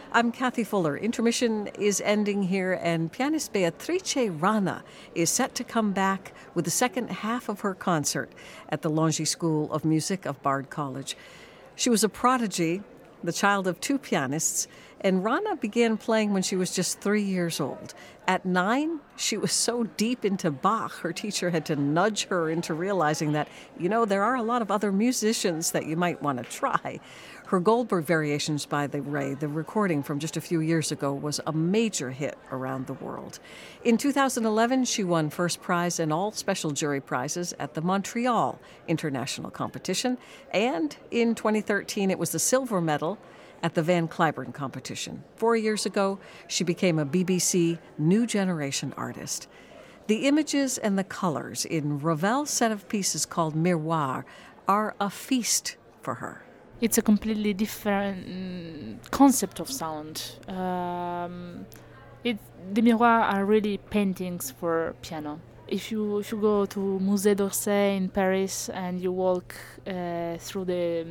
I'm Kathy Fuller. Intermission is ending here, and pianist Beatrice Rana is set to come back with the second half of her concert at the Longy School of Music of Bard College. She was a prodigy, the child of two pianists, and Rana began playing when she was just 3 years old. At 9, she was so deep into Bach, her teacher had to nudge her into realizing that, there are a lot of other musicians that you might want to try. Her Goldberg Variations by the Ray, the recording from just a few years ago, was a major hit around the world. In 2011, she won first prize and all special jury prizes at the Montreal International Competition, and in 2013 it was the silver medal at the Van Cliburn competition. 4 years ago, she became a BBC New Generation artist. The images and the colors in Ravel's set of pieces called Miroir are a feast for her. It's a completely different concept of sound. The miroirs are really paintings for piano. If you go to Musée d'Orsay in Paris and you walk through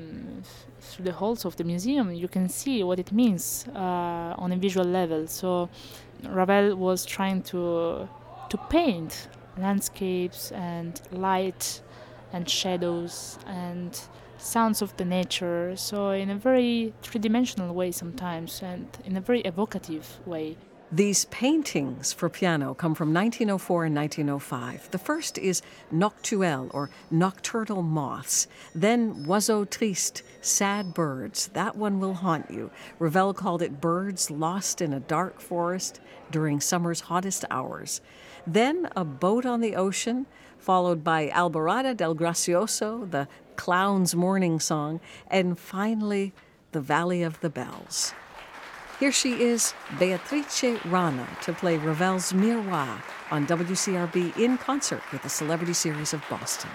the halls of the museum, you can see what it means on a visual level. So Ravel was trying to paint landscapes and light and shadows and sounds of the nature, so in a very three-dimensional way sometimes and in a very evocative way. These paintings for piano come from 1904 and 1905. The first is Noctuelle, or Nocturnal Moths. Then Oiseaux Tristes, Sad Birds. That one will haunt you. Ravel called it birds lost in a dark forest during summer's hottest hours. Then A Boat on the Ocean, followed by Alborada del Gracioso, the Clown's Morning Song, and finally The Valley of the Bells. Here she is, Beatrice Rana, to play Ravel's Miroir on WCRB in concert with the Celebrity Series of Boston.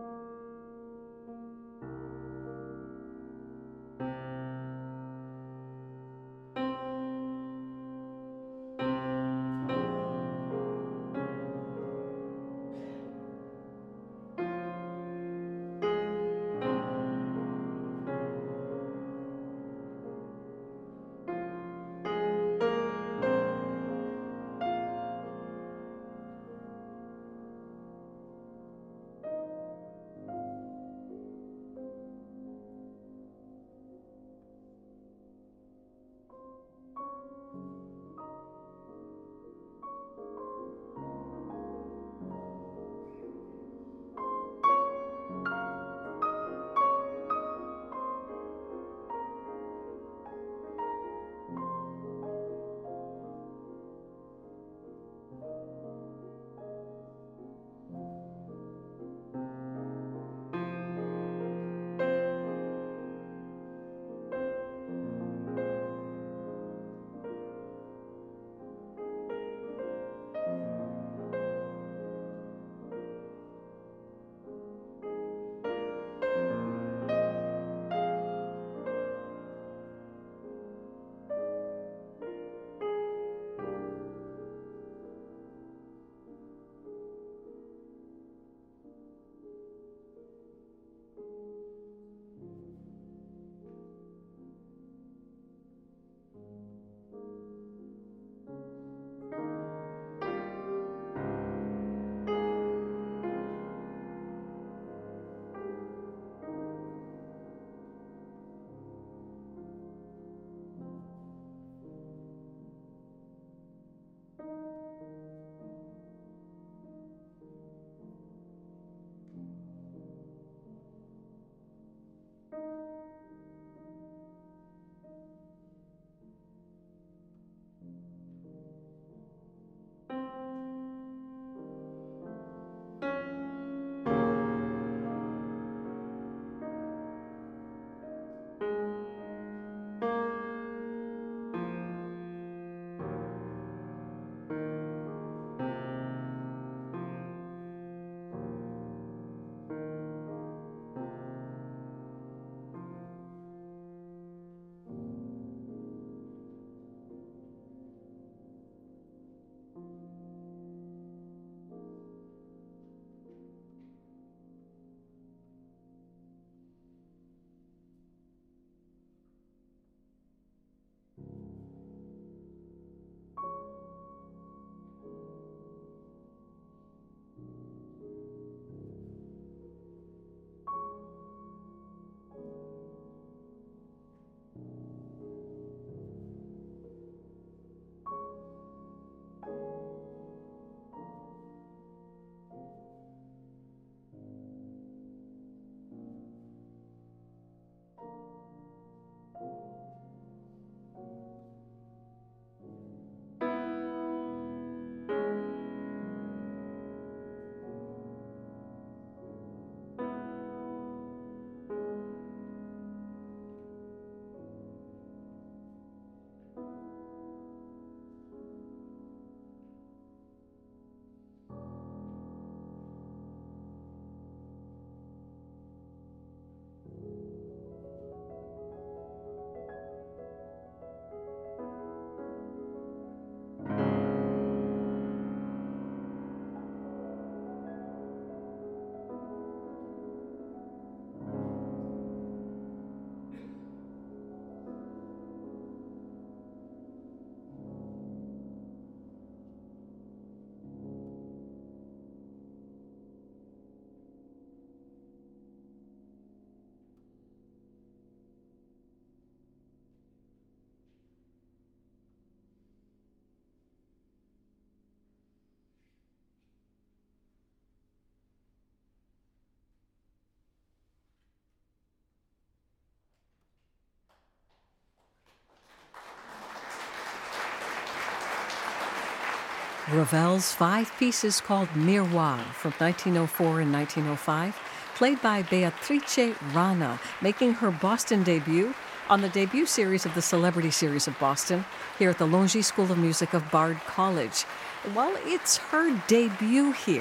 Ravel's 5 pieces called Miroir from 1904 and 1905, played by Beatrice Rana, making her Boston debut on the debut series of the Celebrity Series of Boston here at the Longy School of Music of Bard College. While it's her debut here,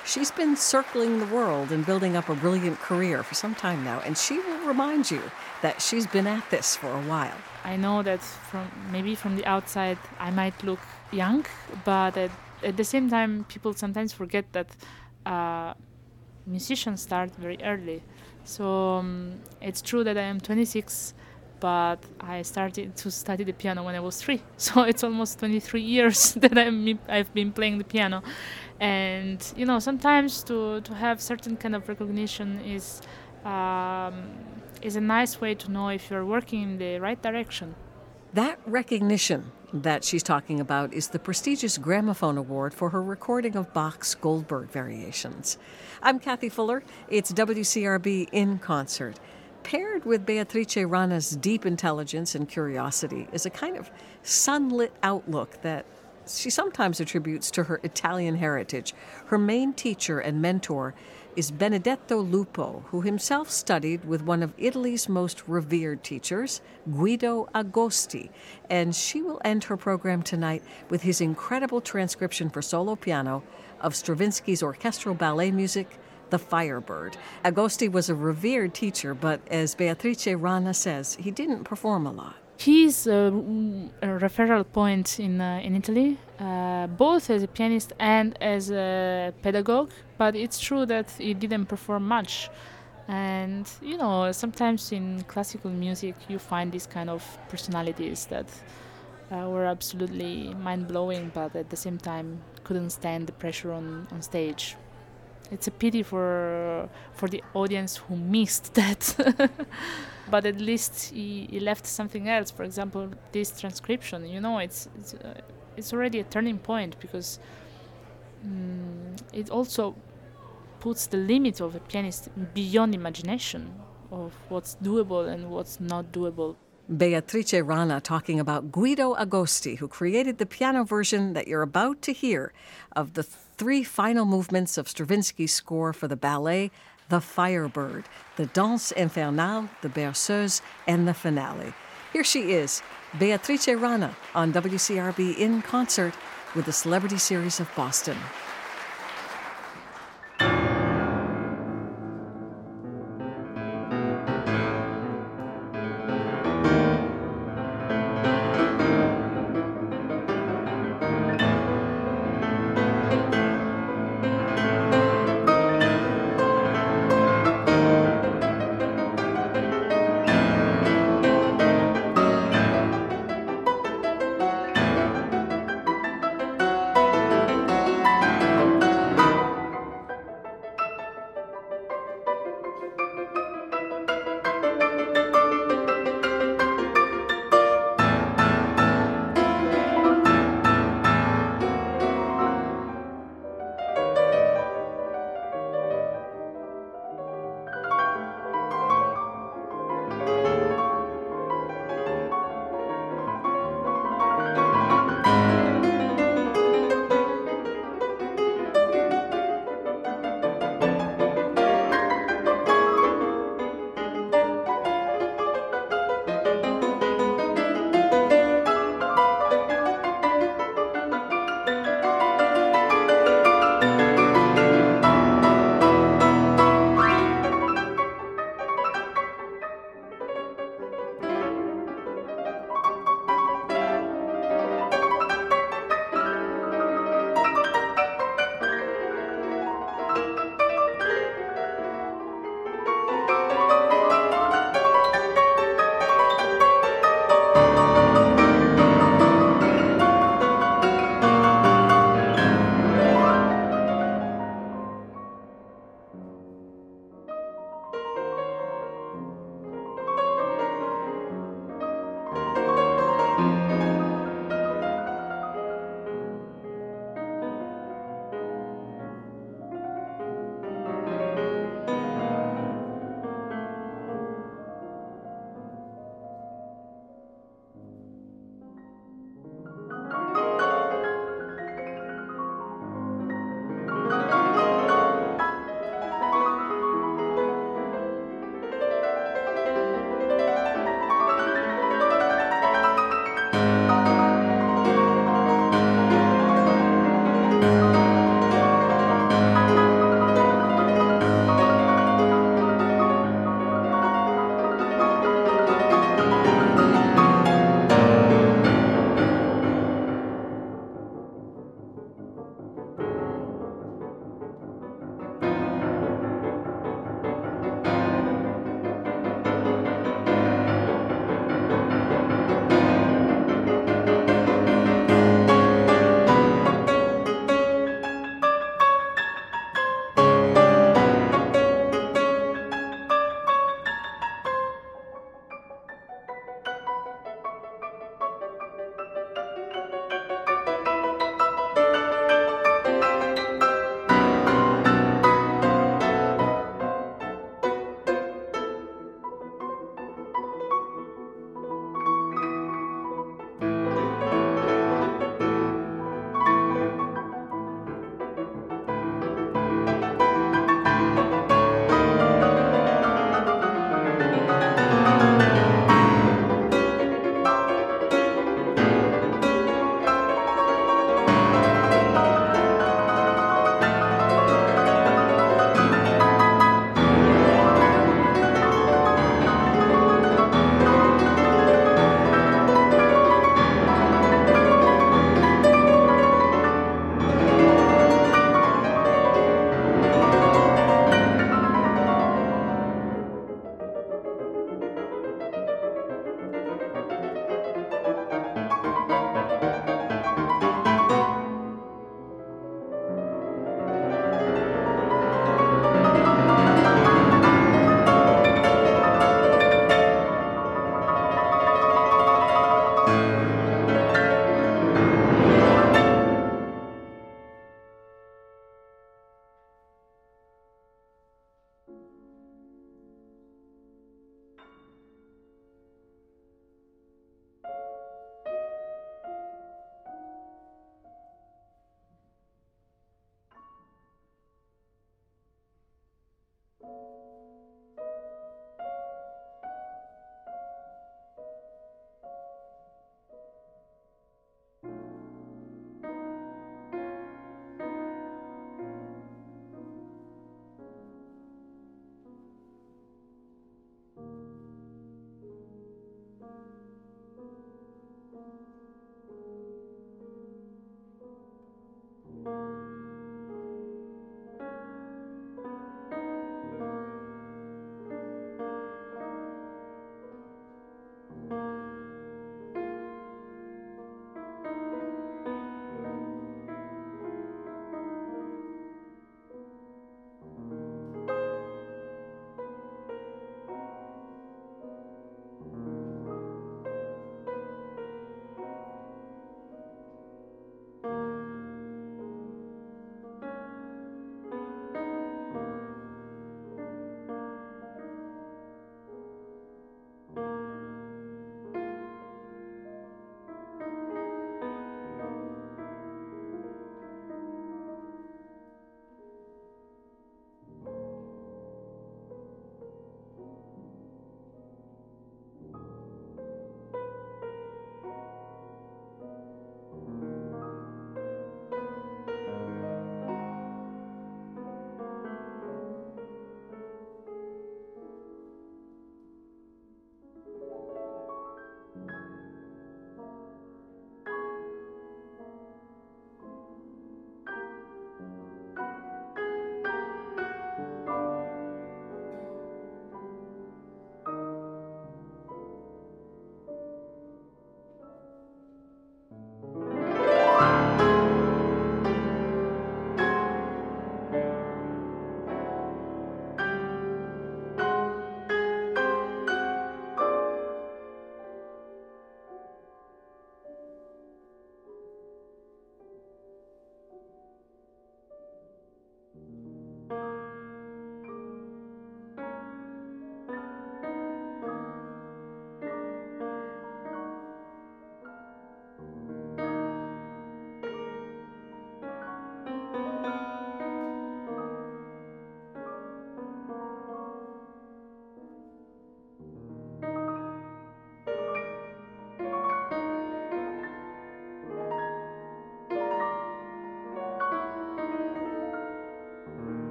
She's been circling the world and building up a brilliant career for some time now, and she will remind you that she's been at this for a while. I know that from the outside I might look young, but at the same time, people sometimes forget that musicians start very early. So it's true that I am 26, but I started to study the piano when I was 3. So it's almost 23 years that I've been playing the piano. And, sometimes to have certain kind of recognition is a nice way to know if you're working in the right direction. That recognition that she's talking about is the prestigious Gramophone Award for her recording of Bach's Goldberg Variations. I'm Kathy Fuller. It's WCRB in Concert. Paired with Beatrice Rana's deep intelligence and curiosity is a kind of sunlit outlook that she sometimes attributes to her Italian heritage. Her main teacher and mentor is Benedetto Lupo, who himself studied with one of Italy's most revered teachers, Guido Agosti. And she will end her program tonight with his incredible transcription for solo piano of Stravinsky's orchestral ballet music, The Firebird. Agosti was a revered teacher, but as Beatrice Rana says, he didn't perform a lot. He's a referral point in Italy, both as a pianist and as a pedagogue, but it's true that he didn't perform much. And, sometimes in classical music you find these kind of personalities that were absolutely mind-blowing, but at the same time couldn't stand the pressure on stage. It's a pity for the audience who missed that. But at least he left something else. For example, this transcription, it's already a turning point, because it also puts the limit of a pianist beyond imagination of what's doable and what's not doable. Beatrice Rana talking about Guido Agosti, who created the piano version that you're about to hear of the 3 final movements of Stravinsky's score for the ballet, The Firebird, the Danse Infernale, the Berceuse, and the finale. Here she is, Beatrice Rana on WCRB in Concert with the Celebrity Series of Boston.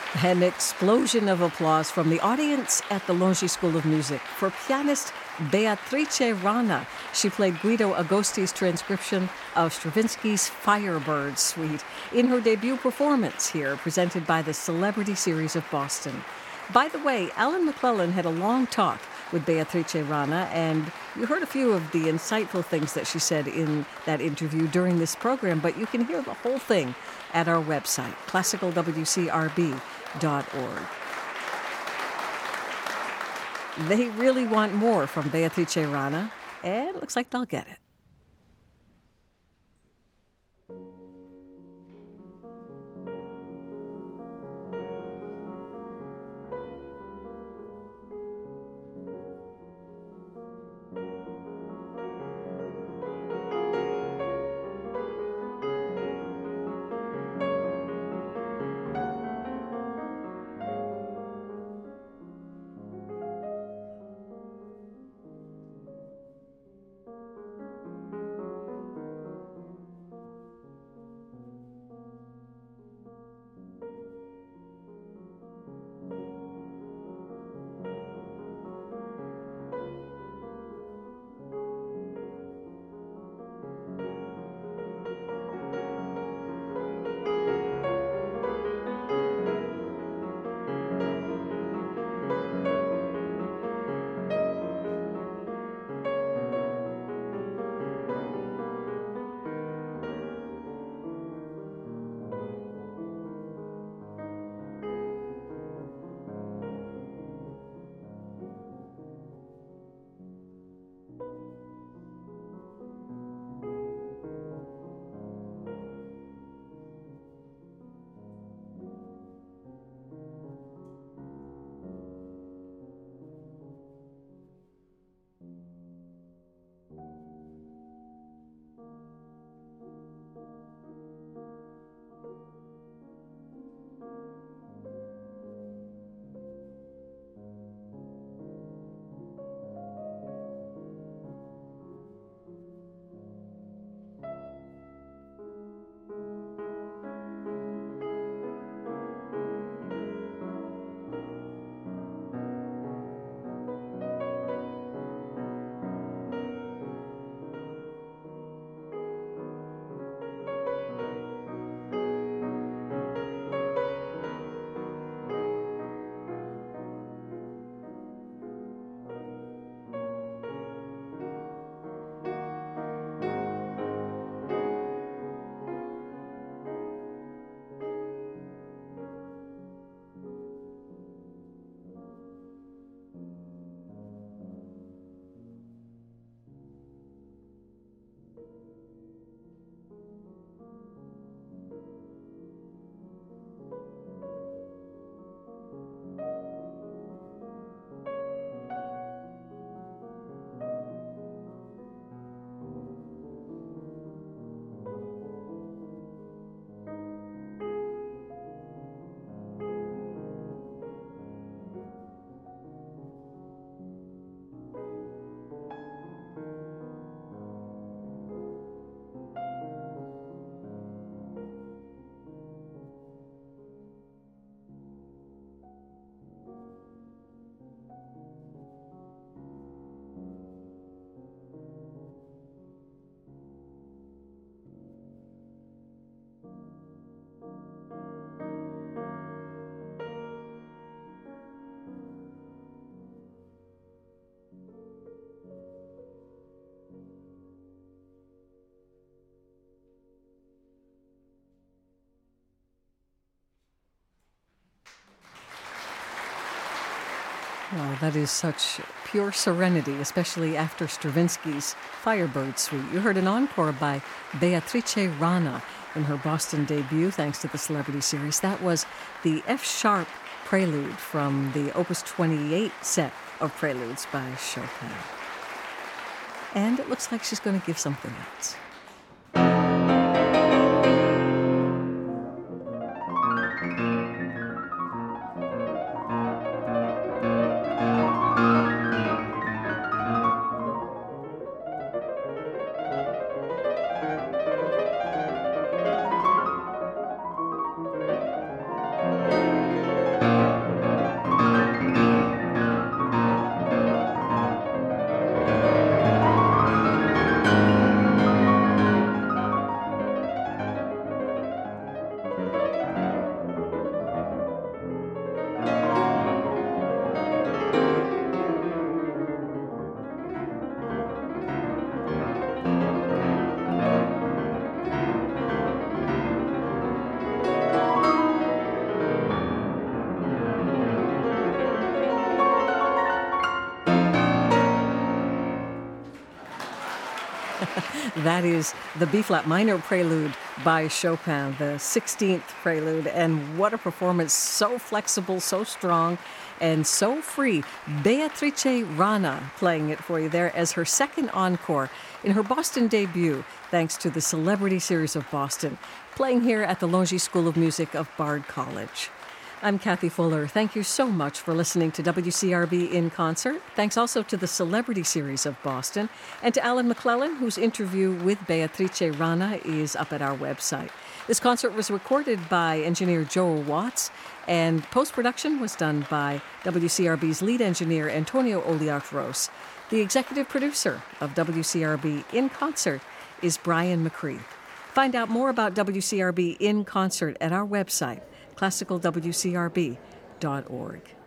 An explosion of applause from the audience at the Longy School of Music for pianist Beatrice Rana. She played Guido Agosti's transcription of Stravinsky's Firebird Suite in her debut performance here, presented by the Celebrity Series of Boston. By the way, Alan McClellan had a long talk with Beatrice Rana, and you heard a few of the insightful things that she said in that interview during this program, but you can hear the whole thing at our website, classicalwcrb.org. They really want more from Beatrice Rana, and it looks like they'll get it. Wow, that is such pure serenity, especially after Stravinsky's Firebird Suite. You heard an encore by Beatrice Rana in her Boston debut, thanks to the Celebrity Series. That was the F-sharp prelude from the Opus 28 set of preludes by Chopin. And it looks like she's going to give something else. That is the B-flat minor prelude by Chopin, the 16th prelude. And what a performance. So flexible, so strong, and so free. Beatrice Rana playing it for you there as her second encore in her Boston debut, thanks to the Celebrity Series of Boston, playing here at the Longy School of Music of Bard College. I'm Kathy Fuller. Thank you so much for listening to WCRB in Concert. Thanks also to the Celebrity Series of Boston and to Alan McClellan, whose interview with Beatrice Rana is up at our website. This concert was recorded by engineer Joel Watts, and post-production was done by WCRB's lead engineer Antonio Oliartros. The executive producer of WCRB in Concert is Brian McCree. Find out more about WCRB in Concert at our website, classicalwcrb.org.